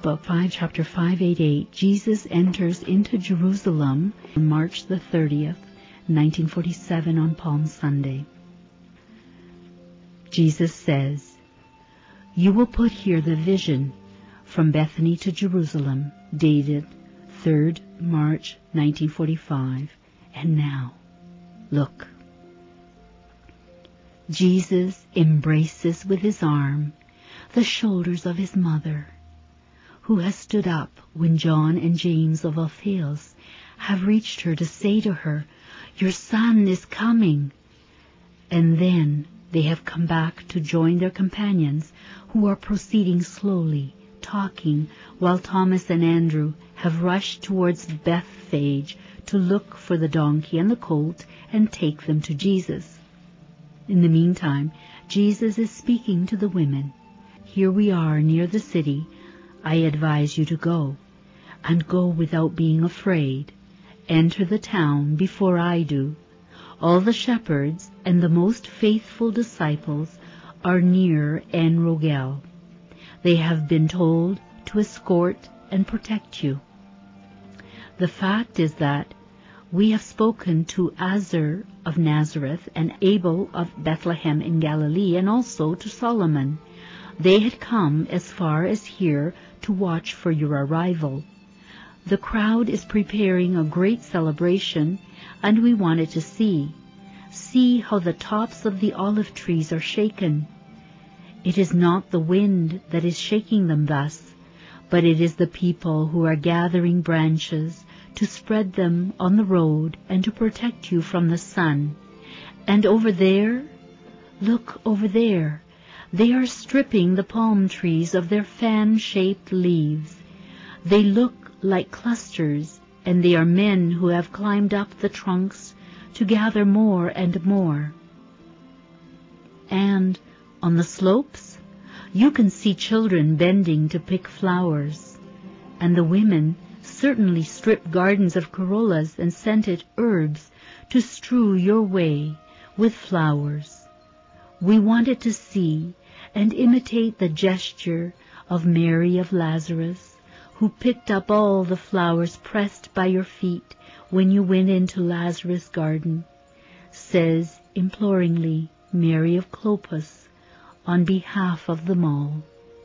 Book 5, chapter 588, Jesus enters into Jerusalem on March the 30th, 1947 on Palm Sunday. Jesus says, "You will put here the vision from Bethany to Jerusalem, dated 3rd March 1945, and now, look." Jesus embraces with his arm the shoulders of his mother, who has stood up when John and James of Alphaeus have reached her to say to her, "Your son is coming." And then they have come back to join their companions, who are proceeding slowly, talking, while Thomas and Andrew have rushed towards Bethphage to look for the donkey and the colt and take them to Jesus. In the meantime, Jesus is speaking to the women. "Here we are near the city. I advise you to go, and go without being afraid. Enter the town before I do. All the shepherds and the most faithful disciples are near En Rogel. They have been told to escort and protect you." The fact is that we have spoken to Azar of Nazareth and Abel of Bethlehem in Galilee, and also to Solomon. They had come as far as here to watch for your arrival. The crowd is preparing a great celebration, and we wanted to see. See how the tops of the olive trees are shaken. It is not the wind that is shaking them thus, but it is the people who are gathering branches to spread them on the road and to protect you from the sun. And over there, look over there, they are stripping the palm trees of their fan-shaped leaves. They look like clusters, and they are men who have climbed up the trunks to gather more and more. And on the slopes, you can see children bending to pick flowers, and the women certainly strip gardens of corollas and scented herbs to strew your way with flowers. We wanted to see and imitate the gesture of Mary of Lazarus, who picked up all the flowers pressed by your feet when you went into Lazarus' garden, says imploringly Mary of Clopas on behalf of them all.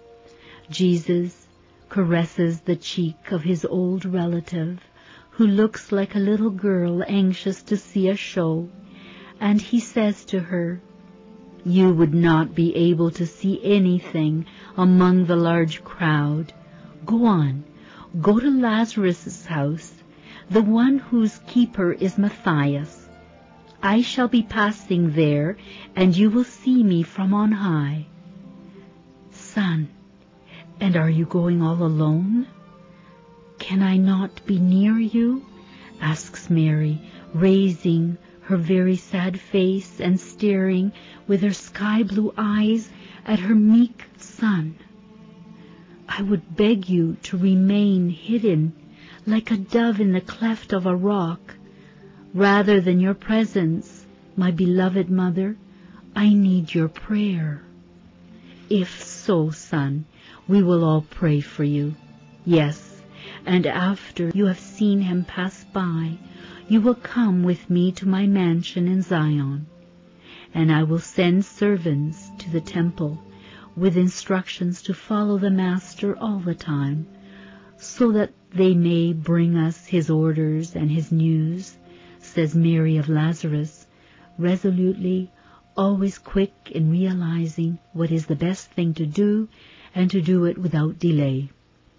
Jesus caresses the cheek of his old relative, who looks like a little girl anxious to see a show, and he says to her, "You would not be able to see anything among the large crowd. Go on, go to Lazarus' house, the one whose keeper is Matthias. I shall be passing there, and you will see me from on high." "Son, and are you going all alone? Can I not be near you?" asks Mary, raising her very sad face and staring with her sky-blue eyes at her meek son. "I would beg you to remain hidden like a dove in the cleft of a rock, rather than your presence, my beloved mother. I need your prayer." "If so, son, we will all pray for you. Yes, and after you have seen him pass by, you will come with me to my mansion in Zion, and I will send servants to the temple with instructions to follow the Master all the time, so that they may bring us his orders and his news," says Mary of Lazarus, resolutely, always quick in realizing what is the best thing to do, and to do it without delay.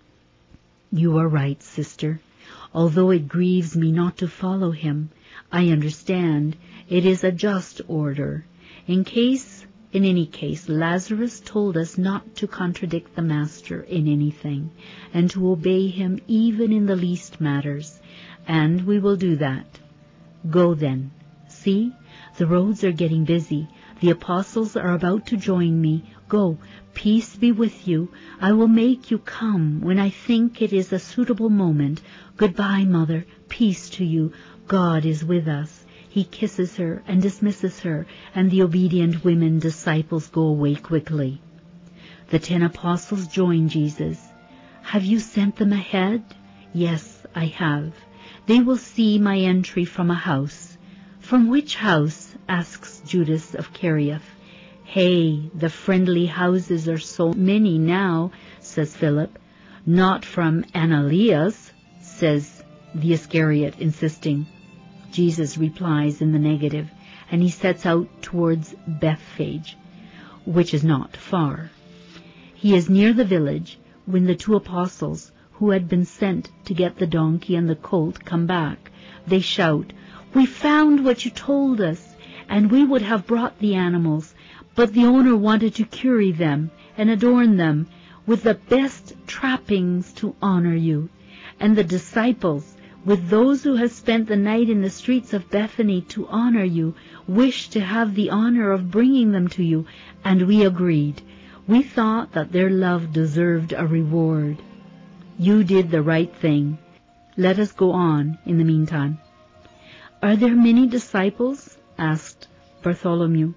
"You are right, sister. Although it grieves me not to follow him, I understand it is a just order. In any case, Lazarus told us not to contradict the Master in anything, and to obey him even in the least matters, and we will do that. Go then. See, the roads are getting busy. The apostles are about to join me. Go, peace be with you. I will make you come when I think it is a suitable moment. Goodbye, mother. Peace to you. God is with us." He kisses her and dismisses her, and the obedient women disciples go away quickly. The 10 apostles join Jesus. Have you sent them ahead? Yes, I have. They will see my entry from a house. From which house? Asks Judas of Kerioth. Hey, the friendly houses are so many now, says Philip. Not from Ananias, says the Iscariot, insisting. Jesus replies in the negative, and he sets out towards Bethphage, which is not far. He is near the village when the 2 apostles, who had been sent to get the donkey and the colt, come back. They shout, "We found what you told us, and we would have brought the animals, but the owner wanted to curry them and adorn them with the best trappings to honor you. And the disciples, with those who have spent the night in the streets of Bethany to honor you, wished to have the honor of bringing them to you, and we agreed. We thought that their love deserved a reward. You did the right thing. Let us go on in the meantime." "Are there many disciples?" asked Bartholomew.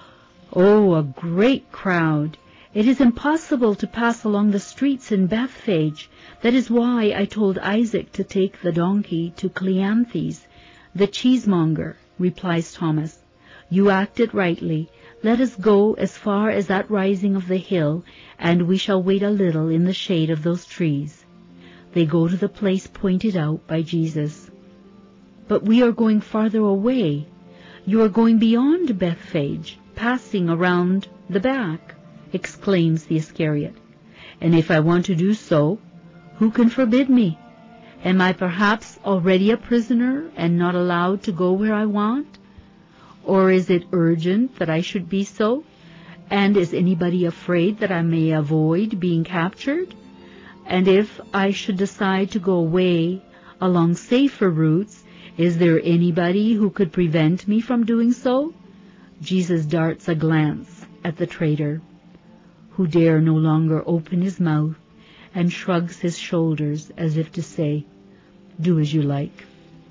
"Oh, a great crowd. It is impossible to pass along the streets in Bethphage. That is why I told Isaac to take the donkey to Cleanthes, the cheesemonger," replies Thomas. "You acted rightly. Let us go as far as that rising of the hill, and we shall wait a little in the shade of those trees." They go to the place pointed out by Jesus. "But we are going farther away. You are going beyond Bethphage, passing around the back," exclaims the Iscariot. "And if I want to do so, who can forbid me? Am I perhaps already a prisoner and not allowed to go where I want? Or is it urgent that I should be so? And is anybody afraid that I may avoid being captured? And if I should decide to go away along safer routes, is there anybody who could prevent me from doing so?" Jesus darts a glance at the traitor, who dare no longer open his mouth, and shrugs his shoulders as if to say, "Do as you like."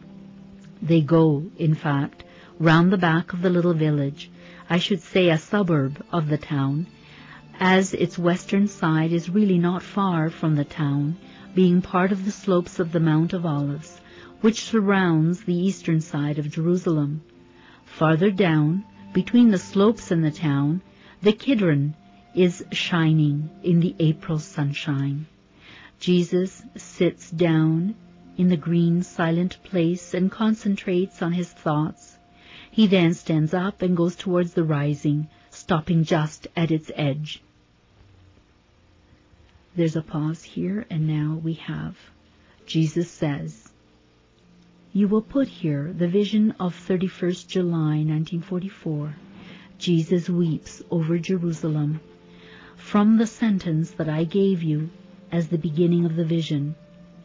They go, in fact, round the back of the little village, I should say a suburb of the town, as its western side is really not far from the town, being part of the slopes of the Mount of Olives, which surrounds the eastern side of Jerusalem. Farther down, between the slopes and the town, the Kidron is shining in the April sunshine. Jesus sits down in the green silent place and concentrates on his thoughts. He then stands up and goes towards the rising, stopping just at its edge. There's a pause here, and now we have Jesus says, "You will put here the vision of 31st July 1944. Jesus weeps over Jerusalem, from the sentence that I gave you as the beginning of the vision."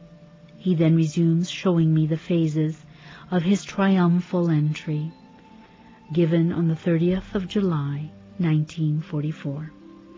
He then resumes showing me the phases of his triumphal entry, given on the 30th of July, 1944.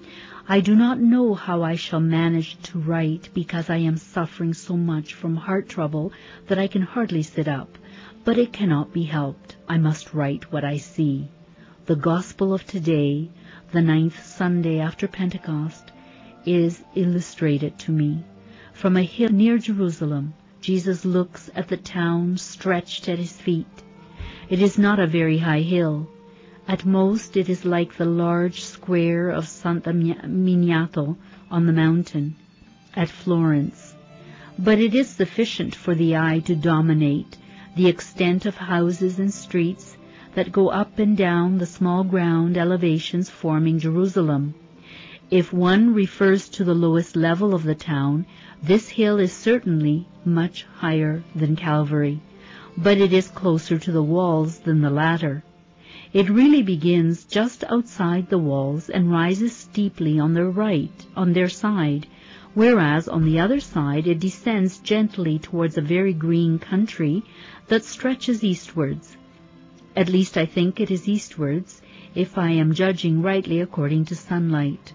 I do not know how I shall manage to write, because I am suffering so much from heart trouble that I can hardly sit up, but it cannot be helped. I must write what I see. The Gospel of today, the 9th Sunday after Pentecost, is illustrated to me. From a hill near Jerusalem, Jesus looks at the town stretched at his feet. It is not a very high hill. At most it is like the large square of Santa Miniato on the mountain at Florence, but it is sufficient for the eye to dominate the extent of houses and streets that go up and down the small ground elevations forming Jerusalem. If one refers to the lowest level of the town, this hill is certainly much higher than Calvary, but it is closer to the walls than the latter. It really begins just outside the walls and rises steeply on their side, whereas on the other side it descends gently towards a very green country that stretches eastwards. At least I think it is eastwards, if I am judging rightly according to sunlight.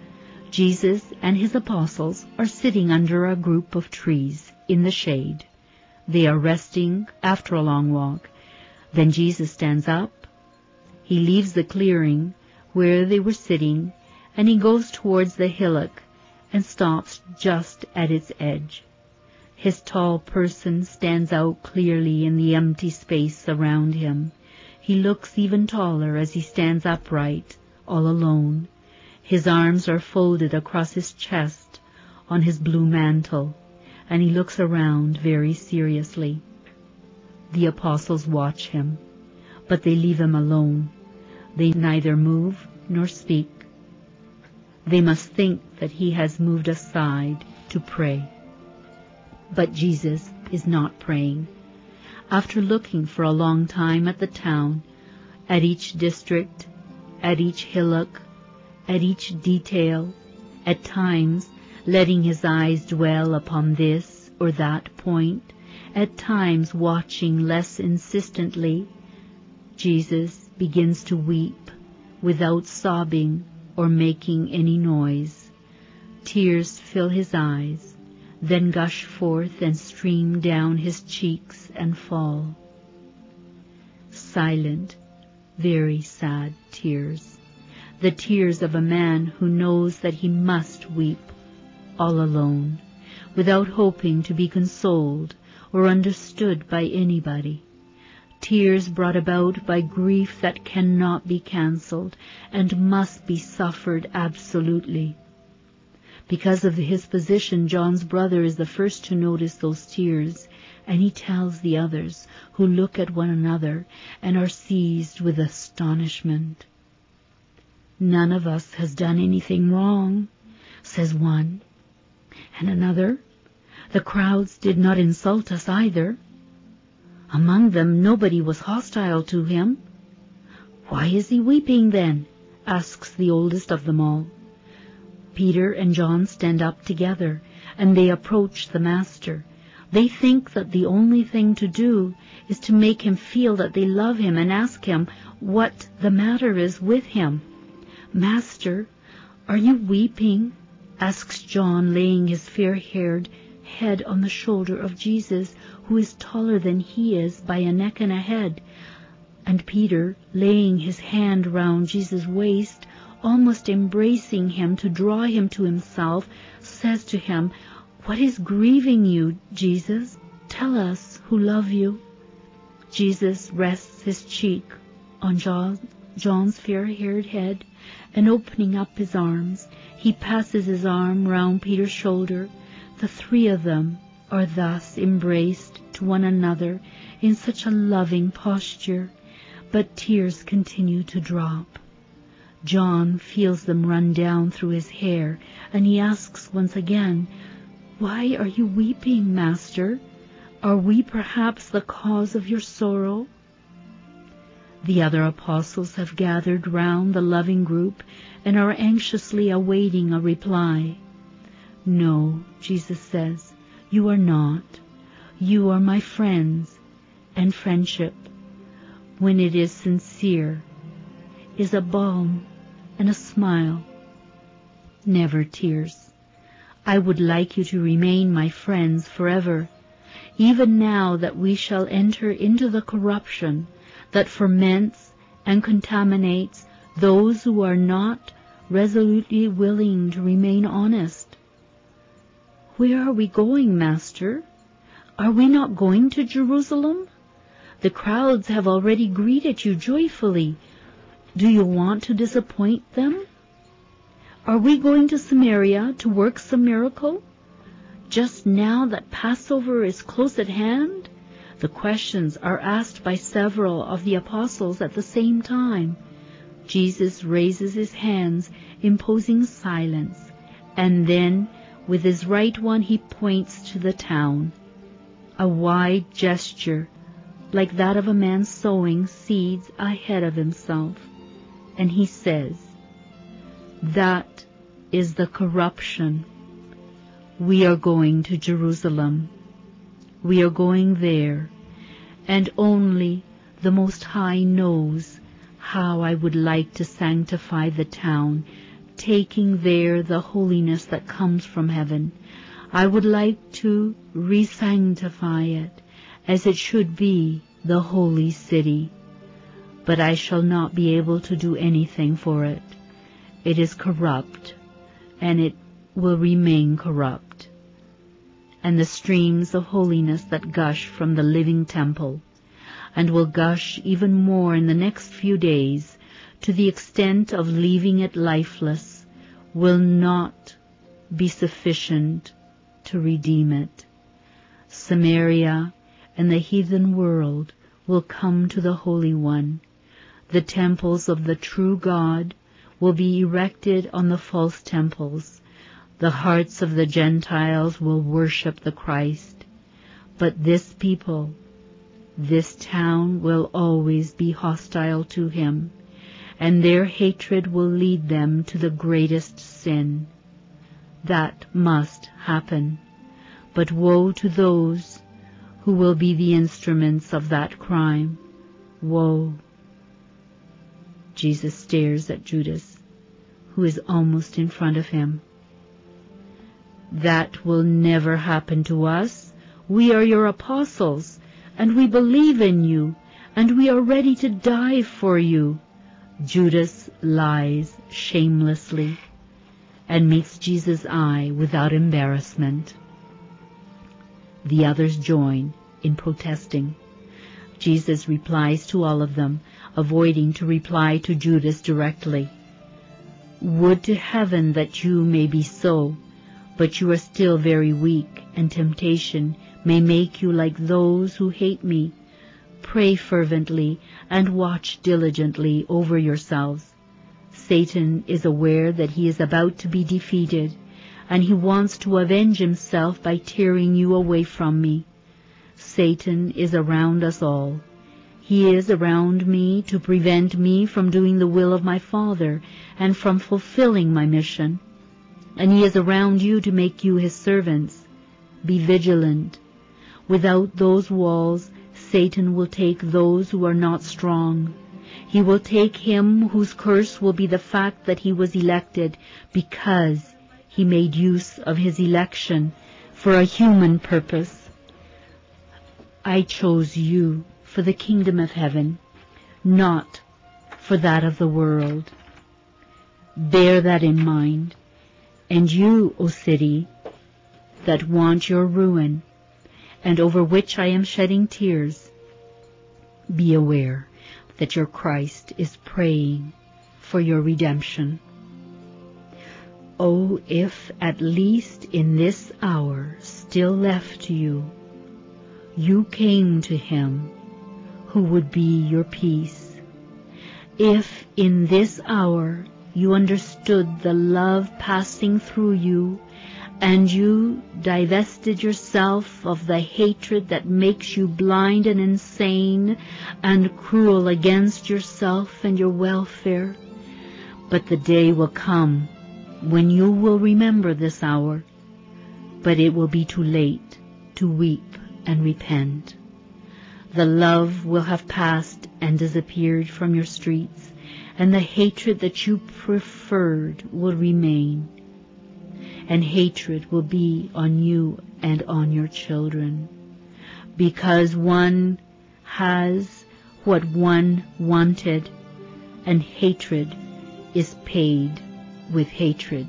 Jesus and his apostles are sitting under a group of trees in the shade. They are resting after a long walk. Then Jesus stands up. He leaves the clearing where they were sitting, and he goes towards the hillock and stops just at its edge. His tall person stands out clearly in the empty space around him. He looks even taller as he stands upright, all alone. His arms are folded across his chest on his blue mantle, and he looks around very seriously. The apostles watch him, but they leave him alone. They neither move nor speak. They must think that he has moved aside to pray. But Jesus is not praying. After looking for a long time at the town, at each district, at each hillock, at each detail, at times letting his eyes dwell upon this or that point, at times watching less insistently, Jesus begins to weep without sobbing or making any noise. Tears fill his eyes, then gush forth and stream down his cheeks and fall. Silent, very sad tears. The tears of a man who knows that he must weep, all alone, without hoping to be consoled or understood by anybody. Tears brought about by grief that cannot be cancelled and must be suffered absolutely. Because of his position, John's brother is the first to notice those tears, and he tells the others, who look at one another and are seized with astonishment. "None of us has done anything wrong," says one. And another, "The crowds did not insult us either. Among them nobody was hostile to him." "Why is he weeping then?" asks the oldest of them all. Peter and John stand up together, and they approach the Master. They think that the only thing to do is to make him feel that they love him and ask him what the matter is with him. "Master, are you weeping?" asks John, laying his fair-haired head on the shoulder of Jesus, who is taller than he is by a neck and a head. And Peter, laying his hand round Jesus' waist, almost embracing him to draw him to himself, says to him, "What is grieving you, Jesus? Tell us who love you." Jesus rests his cheek on John's fair-haired head, and opening up his arms, he passes his arm round Peter's shoulder. The three of them are thus embraced to one another in such a loving posture, but tears continue to drop. John feels them run down through his hair, and he asks once again, "Why are you weeping, Master? Are we perhaps the cause of your sorrow?" The other apostles have gathered round the loving group and are anxiously awaiting a reply. "No," Jesus says, "you are not. You are my friends, and friendship, when it is sincere, is a balm and a smile, never tears. I would like you to remain my friends forever, even now that we shall enter into the corruption that ferments and contaminates those who are not resolutely willing to remain honest." "Where are we going, Master? Are we not going to Jerusalem? The crowds have already greeted you joyfully. Do you want to disappoint them? Are we going to Samaria to work some miracle, just now that Passover is close at hand?" The questions are asked by several of the apostles at the same time. Jesus raises his hands, imposing silence, and then with his right one he points to the town. A wide gesture, like that of a man sowing seeds ahead of himself. And he says, "That is the corruption. We are going to Jerusalem. We are going there, and only the Most High knows how I would like to sanctify the town, taking there the holiness that comes from heaven. I would like to re-sanctify it as it should be the holy city. But I shall not be able to do anything for it. It is corrupt, and it will remain corrupt, and the streams of holiness that gush from the living temple, and will gush even more in the next few days, to the extent of leaving it lifeless, will not be sufficient to redeem it. Samaria and the heathen world will come to the Holy One. The temples of the true God will be erected on the false temples. The hearts of the Gentiles will worship the Christ. But this people, this town, will always be hostile to him, and their hatred will lead them to the greatest sin. That must happen. But woe to those who will be the instruments of that crime. Woe. Jesus stares at Judas, who is almost in front of him. That will never happen to us. We are your apostles, and we believe in you, and we are ready to die for you. Judas lies shamelessly and meets Jesus' eye without embarrassment. The others join in protesting. Jesus replies to all of them, avoiding to reply to Judas directly. Would to heaven that you may be so, but you are still very weak, and temptation may make you like those who hate me. Pray fervently and watch diligently over yourselves. Satan is aware that he is about to be defeated, and he wants to avenge himself by tearing you away from me. Satan is around us all. He is around me to prevent me from doing the will of my Father and from fulfilling my mission. And he is around you to make you his servants. Be vigilant. Without those walls, Satan will take those who are not strong. He will take him whose curse will be the fact that he was elected, because he made use of his election for a human purpose. I chose you for the kingdom of heaven, not for that of the world. Bear that in mind. And you, O city, that want your ruin, and over which I am shedding tears, be aware that your Christ is praying for your redemption. Oh, if at least in this hour still left to you, you came to him who would be your peace. If in this hour you understood the love passing through you, and you divested yourself of the hatred that makes you blind and insane and cruel against yourself and your welfare. But the day will come when you will remember this hour, but it will be too late to weep and repent. The love will have passed and disappeared from your streets, and the hatred that you preferred will remain. And hatred will be on you and on your children, because one has what one wanted, and hatred is paid with hatred.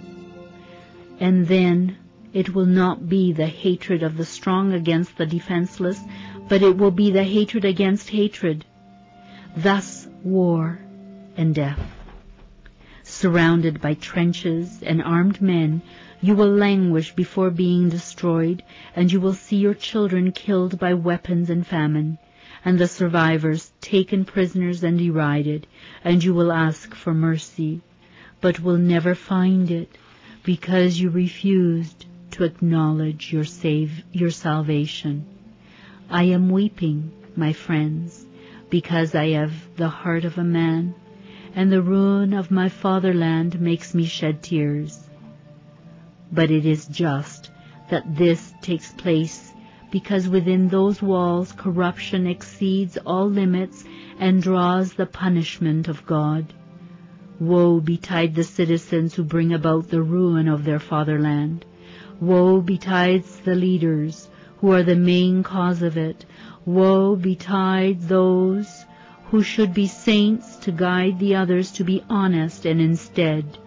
And then it will not be the hatred of the strong against the defenseless, but it will be the hatred against hatred. Thus war and death. Surrounded by trenches and armed men, you will languish before being destroyed, and you will see your children killed by weapons and famine, and the survivors taken prisoners and derided, and you will ask for mercy, but will never find it, because you refused to acknowledge your salvation. I am weeping, my friends, because I have the heart of a man, and the ruin of my fatherland makes me shed tears. But it is just that this takes place, because within those walls corruption exceeds all limits and draws the punishment of God. Woe betide the citizens who bring about the ruin of their fatherland. Woe betides the leaders who are the main cause of it. Woe betide those who should be saints to guide the others to be honest, and instead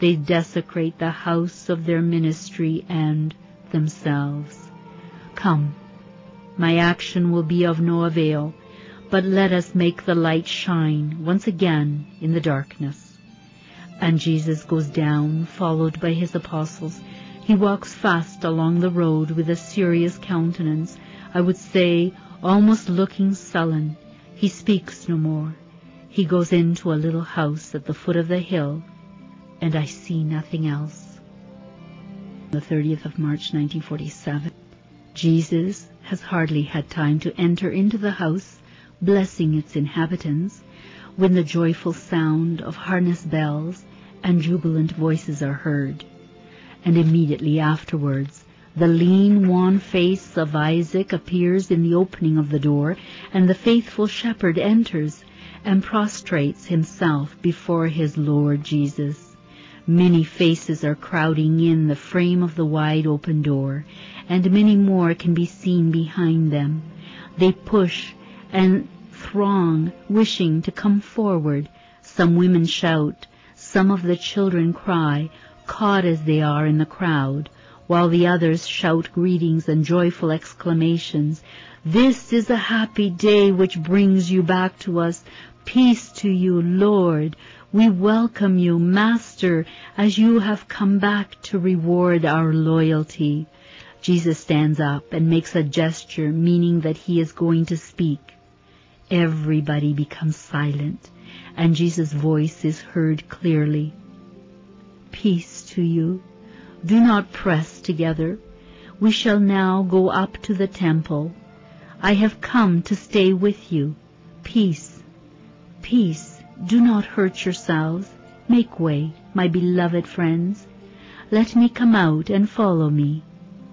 They desecrate the house of their ministry and themselves. Come, my action will be of no avail, but let us make the light shine once again in the darkness. And Jesus goes down, followed by his apostles. He walks fast along the road with a serious countenance, I would say almost looking sullen. He speaks no more. He goes into a little house at the foot of the hill, and I see nothing else. The 30th of March, 1947. Jesus has hardly had time to enter into the house, blessing its inhabitants, when the joyful sound of harness bells and jubilant voices are heard. And immediately afterwards, the lean, wan face of Isaac appears in the opening of the door, and the faithful shepherd enters and prostrates himself before his Lord Jesus. Many faces are crowding in the frame of the wide open door, and many more can be seen behind them. They push and throng, wishing to come forward. Some women shout, some of the children cry, caught as they are in the crowd, while the others shout greetings and joyful exclamations. This is a happy day which brings you back to us. Peace to you, Lord. We welcome you, Master, as you have come back to reward our loyalty. Jesus stands up and makes a gesture, meaning that he is going to speak. Everybody becomes silent, and Jesus' voice is heard clearly. Peace to you. Do not press together. We shall now go up to the temple. I have come to stay with you. Peace. Peace. Do not hurt yourselves. Make way, my beloved friends. Let me come out and follow me,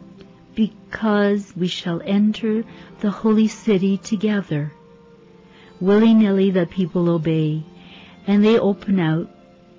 because we shall enter the holy city together. Willy-nilly the people obey, and they open out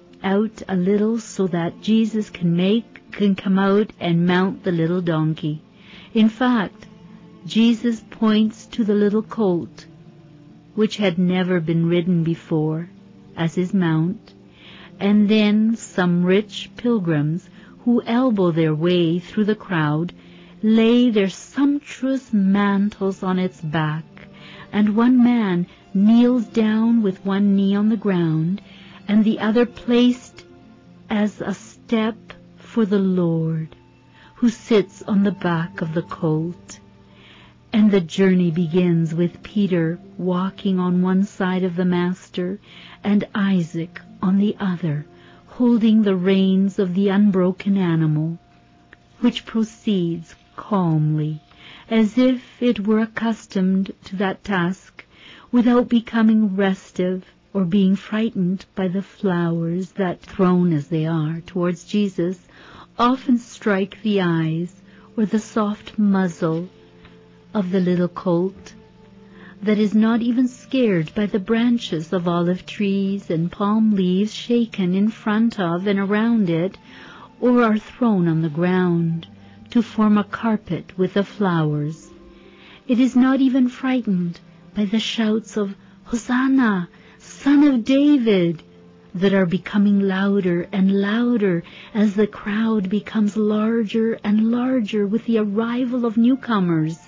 a little so that Jesus can come out and mount the little donkey. In fact, Jesus points to the little colt, which had never been ridden before, as his mount, and then some rich pilgrims who elbow their way through the crowd lay their sumptuous mantles on its back, and one man kneels down with one knee on the ground and the other placed as a step for the Lord, who sits on the back of the colt. And the journey begins with Peter walking on one side of the Master and Isaac on the other, holding the reins of the unbroken animal, which proceeds calmly, as if it were accustomed to that task, without becoming restive or being frightened by the flowers that, thrown as they are towards Jesus, often strike the eyes, or the soft muzzle of the little colt, that is not even scared by the branches of olive trees and palm leaves shaken in front of and around it, or are thrown on the ground to form a carpet with the flowers. It is not even frightened by the shouts of "Hosanna, Son of David," that are becoming louder and louder as the crowd becomes larger and larger with the arrival of newcomers.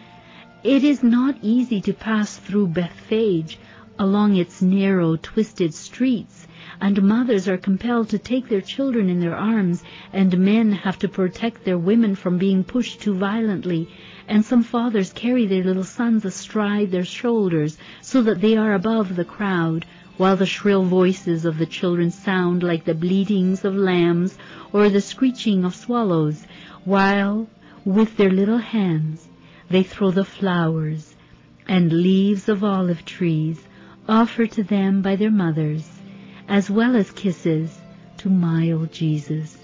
It is not easy to pass through Bethphage along its narrow, twisted streets, and mothers are compelled to take their children in their arms, and men have to protect their women from being pushed too violently, and some fathers carry their little sons astride their shoulders so that they are above the crowd, while the shrill voices of the children sound like the bleatings of lambs or the screeching of swallows, while with their little hands they throw the flowers and leaves of olive trees offered to them by their mothers, as well as kisses to mild Jesus.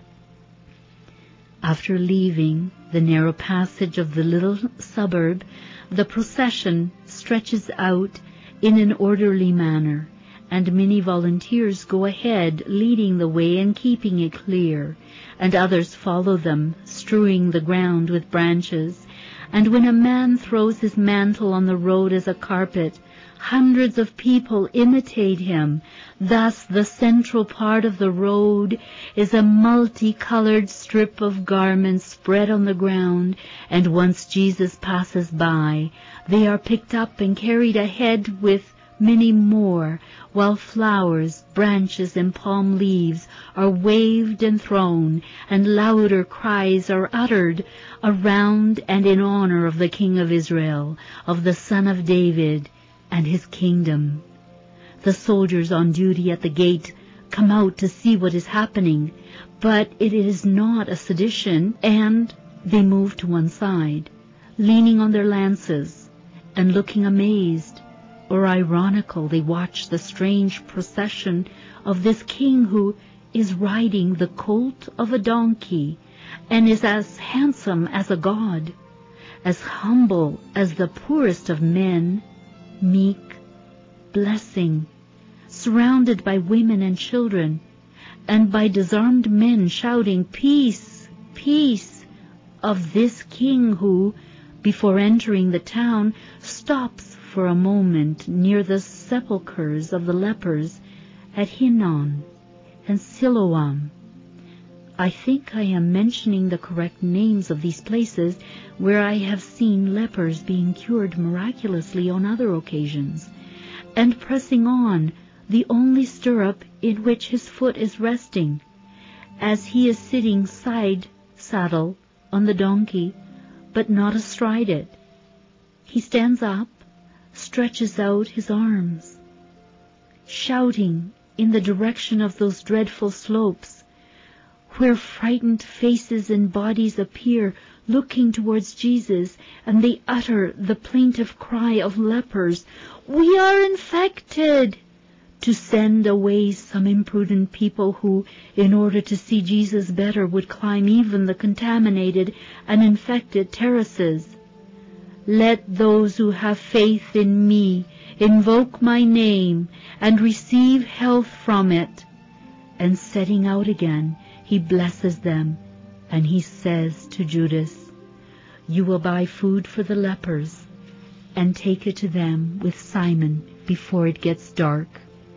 After leaving the narrow passage of the little suburb, the procession stretches out in an orderly manner, and many volunteers go ahead, leading the way and keeping it clear, and others follow them, strewing the ground with branches. And when a man throws his mantle on the road as a carpet, Hundreds of people imitate him. Thus the central part of the road is a multicolored strip of garments spread on the ground, and once Jesus passes by, they are picked up and carried ahead with many more, while flowers, branches, and palm leaves are waved and thrown, and louder cries are uttered around and in honor of the King of Israel, of the Son of David, and his kingdom. The soldiers on duty at the gate come out to see what is happening, but it is not a sedition, and they move to one side, leaning on their lances, and looking amazed or ironical. They watch the strange procession of this king who is riding the colt of a donkey, and is as handsome as a god, as humble as the poorest of men, meek, blessing, surrounded by women and children, and by disarmed men shouting, "Peace, peace," of this king who, before entering the town, stops for a moment near the sepulchres of the lepers at Hinnom and Siloam. I think I am mentioning the correct names of these places where I have seen lepers being cured miraculously on other occasions, and pressing on the only stirrup in which his foot is resting, as he is sitting side saddle on the donkey, but not astride it. He stands up, stretches out his arms, shouting in the direction of those dreadful slopes, where frightened faces and bodies appear looking towards Jesus, and they utter the plaintive cry of lepers, "We are infected!" to send away some imprudent people who, in order to see Jesus better, would climb even the contaminated and infected terraces. "Let those who have faith in me invoke my name and receive health from it." And setting out again, he blesses them, and he says to Judas, "You will buy food for the lepers and take it to them with Simon before it gets dark."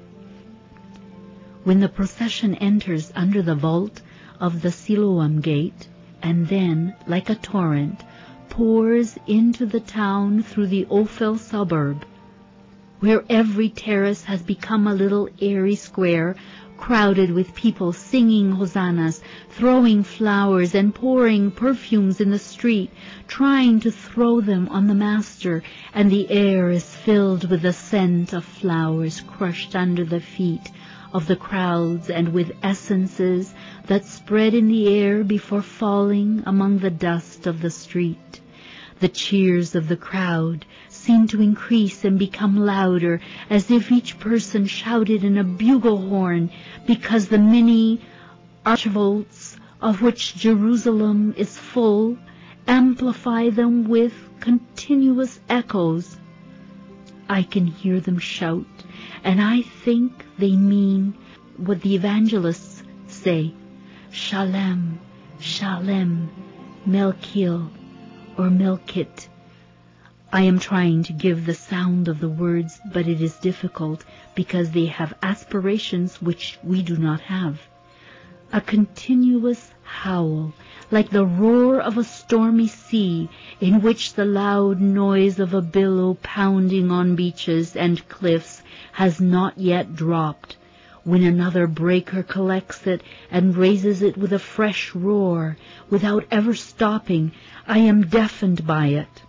When the procession enters under the vault of the Siloam gate, and then, like a torrent, pours into the town through the Ophel suburb, where every terrace has become a little airy square, crowded with people singing hosannas, throwing flowers and pouring perfumes in the street, trying to throw them on the Master, and the air is filled with the scent of flowers crushed under the feet of the crowds, and with essences that spread in the air before falling among the dust of the street. The cheers of the crowd seem to increase and become louder, as if each person shouted in a bugle horn, because the many archivolts of which Jerusalem is full amplify them with continuous echoes. I can hear them shout, and I think they mean what the evangelists say, "Shalem, Shalem, Melchiel," or Melkit. I am trying to give the sound of the words, but it is difficult because they have aspirations which we do not have. A continuous howl, like the roar of a stormy sea, in which the loud noise of a billow pounding on beaches and cliffs has not yet dropped, when another breaker collects it and raises it with a fresh roar, without ever stopping. I am deafened by it.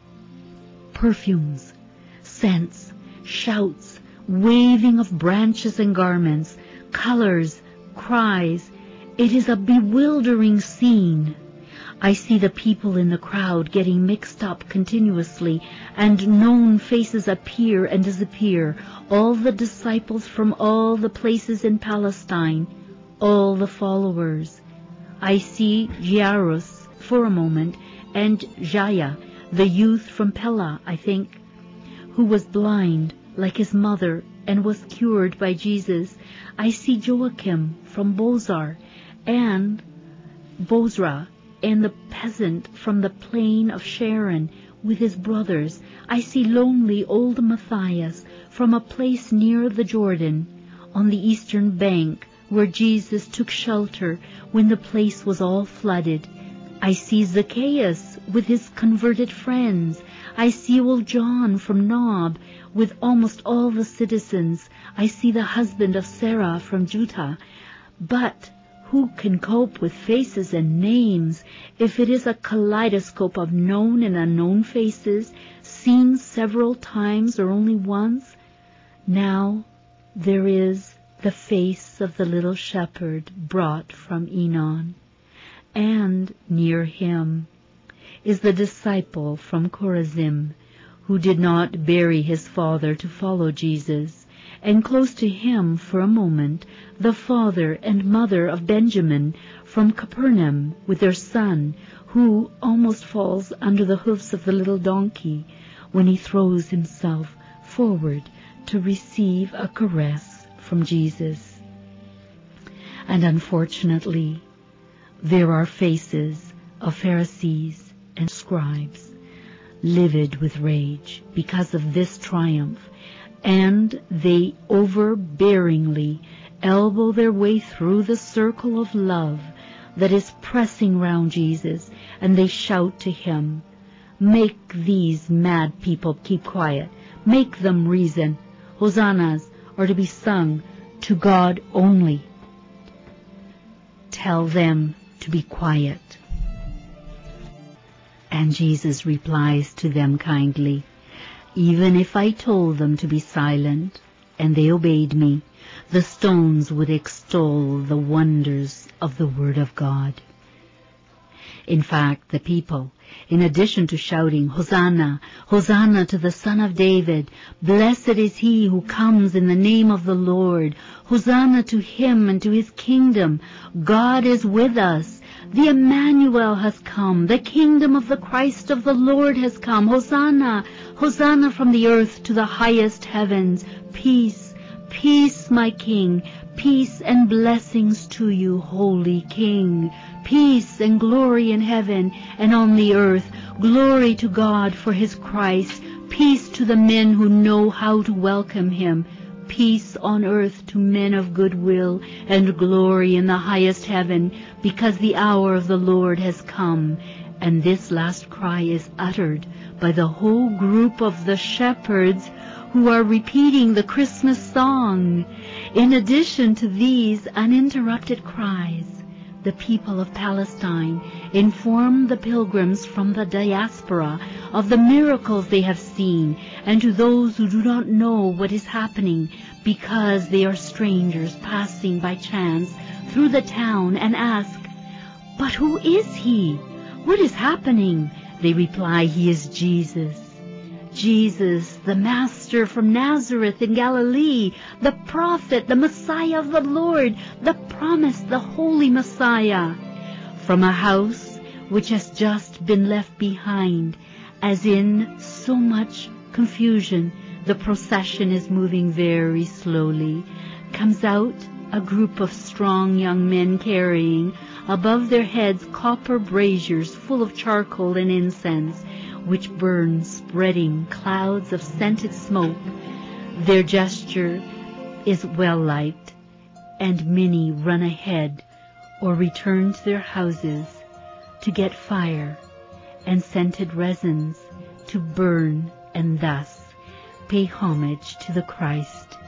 Perfumes, scents, shouts, waving of branches and garments, colors, cries. It is a bewildering scene. I see the people in the crowd getting mixed up continuously, and known faces appear and disappear, all the disciples from all the places in Palestine, all the followers. I see Jairus for a moment, and Jaya, the youth from Pella, I think, who was blind like his mother and was cured by Jesus. I see Joachim from Bozrah, and the peasant from the plain of Sharon with his brothers. I see lonely old Matthias from a place near the Jordan, on the eastern bank, where Jesus took shelter when the place was all flooded. I see Zacchaeus with his converted friends. I see old John from Nob with almost all the citizens. I see the husband of Sarah from Judah. But who can cope with faces and names if it is a kaleidoscope of known and unknown faces, seen several times or only once? Now there is the face of the little shepherd brought from Enon, and near him is the disciple from Chorazim who did not bury his father to follow Jesus, and close to him for a moment the father and mother of Benjamin from Capernaum with their son, who almost falls under the hoofs of the little donkey when he throws himself forward to receive a caress from Jesus. And unfortunately, there are faces of Pharisees and scribes, livid with rage because of this triumph, and they overbearingly elbow their way through the circle of love that is pressing round Jesus, and they shout to him, "Make these mad people keep quiet. Make them reason. Hosannas are to be sung to God only. Tell them to be quiet." And Jesus replies to them kindly, "Even if I told them to be silent, and they obeyed me, the stones would extol the wonders of the Word of God." In fact, the people, in addition to shouting, "Hosanna, Hosanna to the Son of David, blessed is he who comes in the name of the Lord, Hosanna to him and to his kingdom, God is with us, the Emmanuel has come, the kingdom of the Christ of the Lord has come, Hosanna, Hosanna from the earth to the highest heavens, peace, peace, my King, peace and blessings to you, Holy King, peace and glory in heaven, and on the earth, glory to God for his Christ, peace to the men who know how to welcome him, peace on earth to men of good will, and glory in the highest heaven, because the hour of the Lord has come." And this last cry is uttered by the whole group of the shepherds who are repeating the Christmas song. In addition to these uninterrupted cries, the people of Palestine inform the pilgrims from the diaspora of the miracles they have seen, and to those who do not know what is happening because they are strangers passing by chance through the town, and ask, "But who is he? What is happening?" They reply, "He is Jesus. Jesus, the Master from Nazareth in Galilee, the prophet, the Messiah of the Lord, the promised, the holy Messiah." From a house which has just been left behind, as in so much confusion, the procession is moving very slowly, comes out a group of strong young men carrying above their heads copper braziers full of charcoal and incense, which burn, spreading clouds of scented smoke. Their gesture is well liked, and many run ahead or return to their houses to get fire and scented resins to burn, and thus pay homage to the Christ.